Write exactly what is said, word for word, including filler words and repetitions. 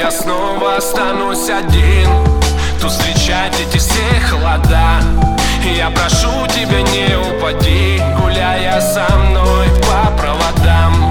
я снова останусь один, то встречать эти все холода. Я прошу тебя, не упади, гуляя со мной по проводам.